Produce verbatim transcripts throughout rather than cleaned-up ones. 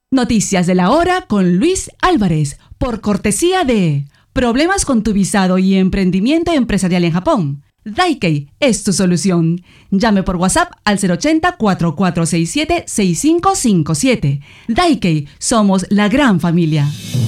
Noticias de la hora con Luis Álvarez, por cortesía de Problemas con tu visado y emprendimiento empresarial en Japón. Daikei es tu solución. Llame por WhatsApp al cero ochenta, cuatro cuatro seis siete, seis cinco cinco siete. Daikei, somos la gran familia.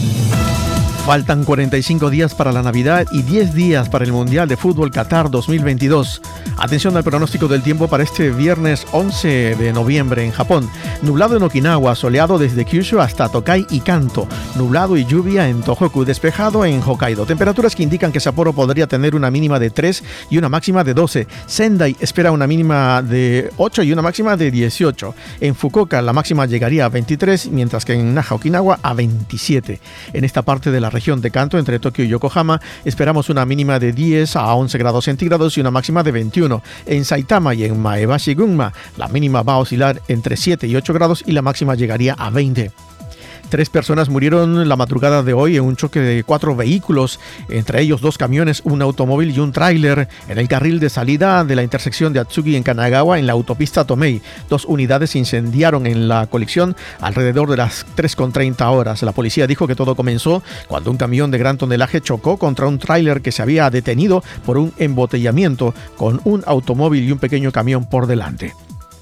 Faltan cuarenta y cinco días para la Navidad y diez días para el Mundial de Fútbol Qatar dos mil veintidós. Atención al pronóstico del tiempo para este viernes once de noviembre en Japón. Nublado en Okinawa, soleado desde Kyushu hasta Tokai y Kanto. Nublado y lluvia en Tohoku, despejado en Hokkaido. Temperaturas que indican que Sapporo podría tener una mínima de tres y una máxima de doce. Sendai espera una mínima de ocho y una máxima de dieciocho. En Fukuoka la máxima llegaría a veintitrés, mientras que en Naha, Okinawa, a veintisiete. En esta parte de la región de Kanto, entre Tokio y Yokohama, esperamos una mínima de diez a once grados centígrados y una máxima de veintiuno. En Saitama y en Maebashi, Gunma, la mínima va a oscilar entre siete y ocho grados y la máxima llegaría a veinte. Tres personas murieron la madrugada de hoy en un choque de cuatro vehículos, entre ellos dos camiones, un automóvil y un tráiler, en el carril de salida de la intersección de Atsugi en Kanagawa, en la autopista Tomei. Dos unidades se incendiaron en la colisión alrededor de las tres con treinta horas. La policía dijo que todo comenzó cuando un camión de gran tonelaje chocó contra un tráiler que se había detenido por un embotellamiento con un automóvil y un pequeño camión por delante.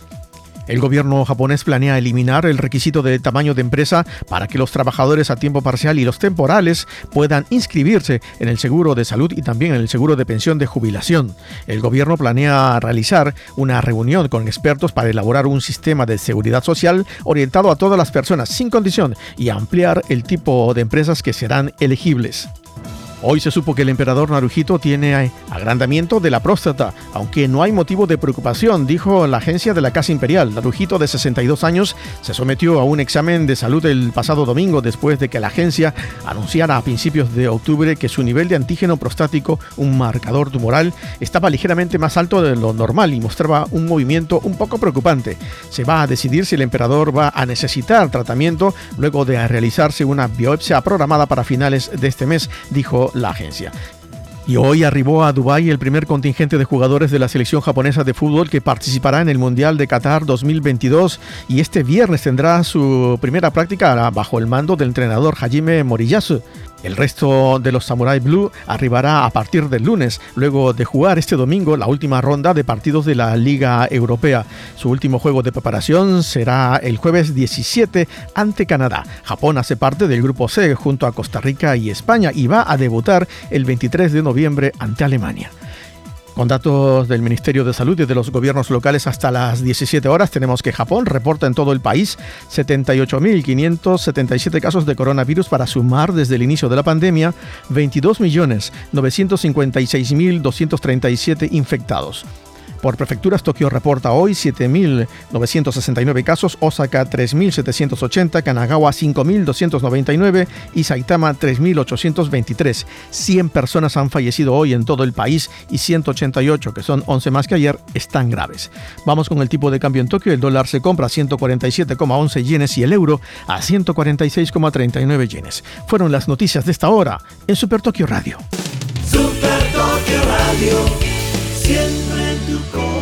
El gobierno japonés planea eliminar el requisito de tamaño de empresa para que los trabajadores a tiempo parcial y los temporales puedan inscribirse en el seguro de salud y también en el seguro de pensión de jubilación. El gobierno planea realizar una reunión con expertos para elaborar un sistema de seguridad social orientado a todas las personas sin condición y ampliar el tipo de empresas que serán elegibles. Hoy se supo que el emperador Naruhito tiene agrandamiento de la próstata, aunque no hay motivo de preocupación, dijo la agencia de la Casa Imperial. Naruhito, de sesenta y dos años, se sometió a un examen de salud el pasado domingo después de que la agencia anunciara a principios de octubre que su nivel de antígeno prostático, un marcador tumoral, estaba ligeramente más alto de lo normal y mostraba un movimiento un poco preocupante. Se va a decidir si el emperador va a necesitar tratamiento luego de realizarse una biopsia programada para finales de este mes, dijo la agencia. Y hoy arribó a Dubái el primer contingente de jugadores de la selección japonesa de fútbol que participará en el Mundial de Qatar dos mil veintidós y este viernes tendrá su primera práctica bajo el mando del entrenador Hajime Moriyasu. El resto de los Samurai Blue arribará a partir del lunes, luego de jugar este domingo la última ronda de partidos de la Liga Europea. Su último juego de preparación será el jueves diecisiete ante Canadá. Japón hace parte del Grupo C junto a Costa Rica y España y va a debutar el veintitrés de noviembre ante Alemania. Con datos del Ministerio de Salud y de los gobiernos locales hasta las diecisiete horas, tenemos que Japón reporta en todo el país setenta y ocho mil quinientos setenta y siete casos de coronavirus para sumar desde el inicio de la pandemia veintidós millones novecientos cincuenta y seis mil doscientos treinta y siete infectados. Por prefecturas, Tokio reporta hoy siete mil novecientos sesenta y nueve casos, Osaka tres mil setecientos ochenta, Kanagawa cinco mil doscientos noventa y nueve y Saitama tres mil ochocientos veintitrés. cien personas han fallecido hoy en todo el país y ciento ochenta y ocho, que son once más que ayer, están graves. Vamos con el tipo de cambio en Tokio. El dólar se compra a ciento cuarenta y siete coma once yenes y el euro a ciento cuarenta y seis coma treinta y nueve yenes. Fueron las noticias de esta hora en Super Tokio Radio. Super Tokio Radio, siempre en tu corazón.